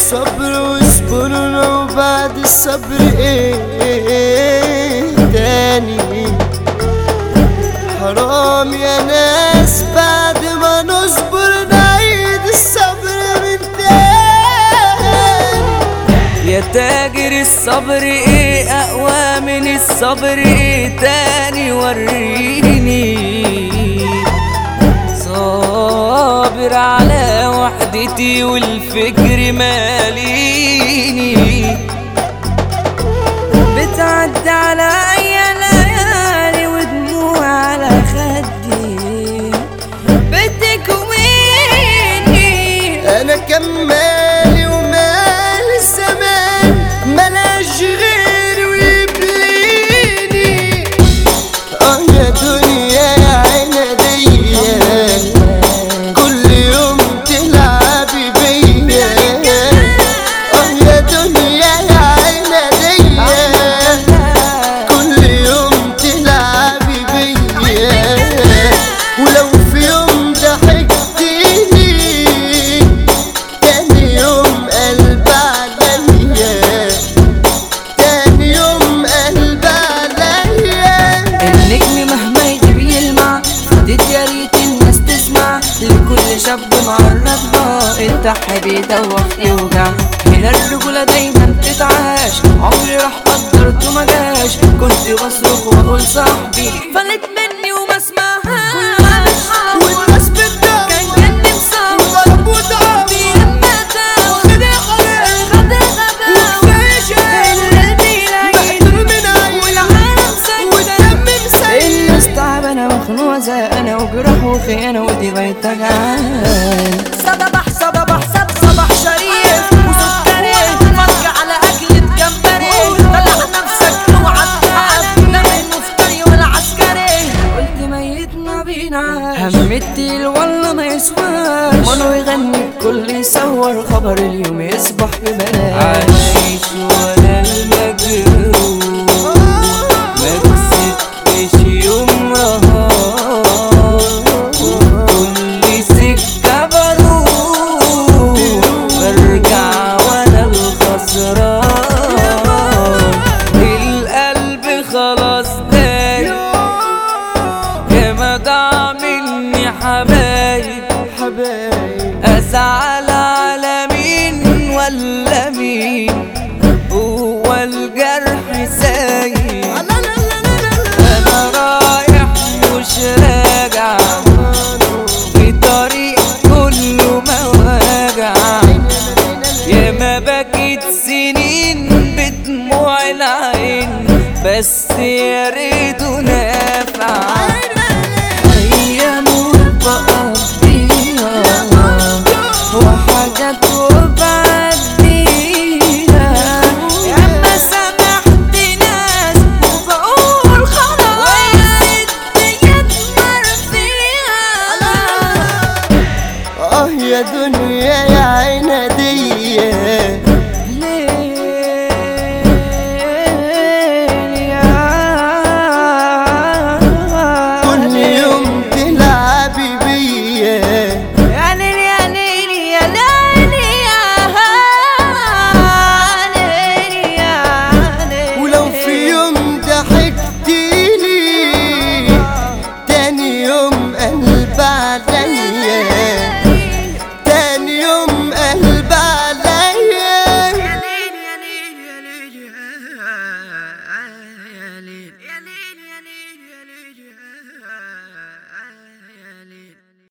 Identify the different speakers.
Speaker 1: الصبر واصبرنا وبعد الصبر ايه تاني. حرام يا ناس بعد ما نصبر نعيد الصبر من تاني.
Speaker 2: يا تاجر الصبر ايه اقوى من الصبر ايه تاني وريني. صابر على وحدتي والفكر ماليني. بتعدي عليا ليالي ودموع على خدي بتكويني.
Speaker 1: انا كمالي ومال الزمان ملاش غير ويبليني. يا دنيا يا عنادية كل يوم تلعبي بيا. يا دنيا يا عنادية كل يوم تلعبي بيا. ولو في يوم ضحكتيني تاني يوم قلب عليا. تاني يوم قلب عليا.
Speaker 2: النجم مهما يجيب يلمع فديت يا ريت الناس تسمع. لكل شاب معرضها الضحى بيدوخ يوجع. هنا الرجولة دايما تتعاش. عمري راح قدرته مجاش. كنت بصرخ واقول صاحبي فلت مني وما اسمعهاش.
Speaker 1: والناس بتدور
Speaker 2: كان جنبي مصاب
Speaker 1: وضرب وضعف
Speaker 2: بيمتى
Speaker 1: وخد غباء
Speaker 2: خد غباء القلب يلاقي
Speaker 1: من عين
Speaker 2: والعالم سجن
Speaker 1: والدم مسيل.
Speaker 2: الناس تعبانة مخنوقة زي أنا وجراح وخيانة ودي بقت تجعان. صباح صباح صباح شريف وسكري فك على أكلة جمبري. طلع نفسك اوعى تتعب لا من مفتري ولا عسكري. قلت ميت ما بينعاش همتي والله ما يسواش. منو يغني الكل يصور خبر اليوم يصبح ببلاش. عايش ولا المجروح ما كسبتش يوم نهار. وكل سكة بروح برجع وانا الخسران. القلب خلاص دايب يا ما ضاع مني حبايب. أزعل على مين ولا مين هو الجرح سايب. أنا رايح مش راجع في طريق كله مواجع. يا ما بكيت سنين بدموع العين بس يا ريته نافع. أيام بقضيها وحاجات وبعديها. يا ما سامحت ناس وبقول خلاص الدنيا تمر فيها.
Speaker 1: يا دنيا يا عنادية